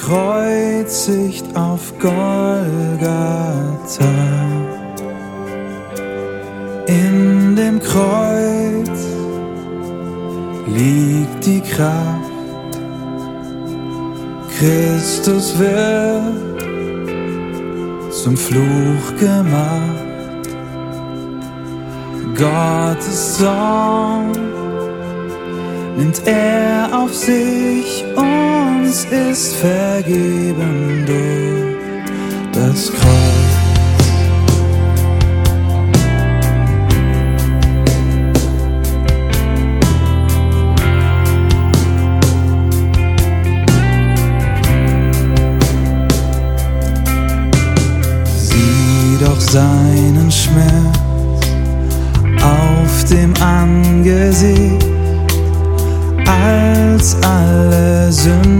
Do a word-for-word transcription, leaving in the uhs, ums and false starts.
gekreuzigt auf Golgatha. In dem Kreuz liegt die Kraft. Christus wird zum Fluch gemacht. Gottes Zorn nimmt er auf sich, uns ist vergeben durch das Kreuz. Sieh doch seinen Schmerz auf dem Angesicht, als alle Sünden